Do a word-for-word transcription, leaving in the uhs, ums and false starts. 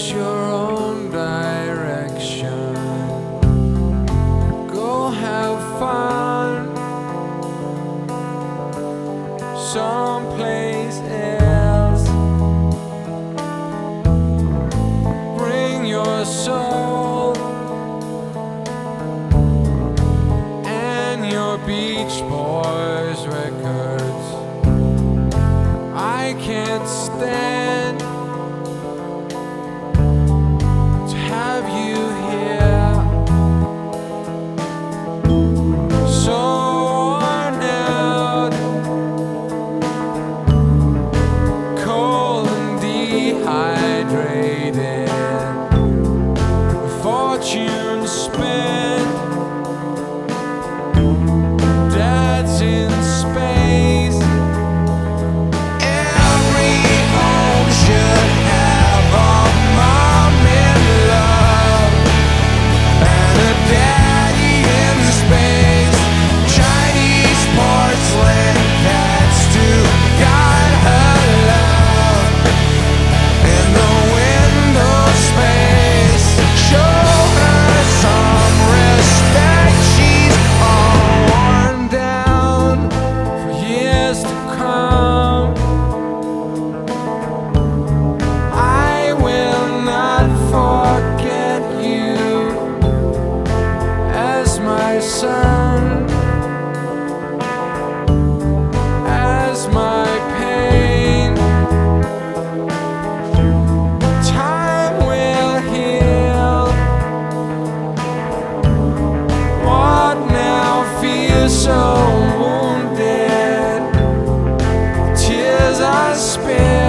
your own direction. Go have fun someplace else. Bring your soul and your Beach Boys records. I can't stand to have you here, so worn out, cold and dehydrated, fortune spent, dad's in space. Every home should have a mom in love and a daddy in space. Chinese porcelain cats to guide her love in the window space. Show her some respect. She's all worn down for years to come. I will not forget you as my son, as my pain. Time will heal what now feels so wounded. Tears I spill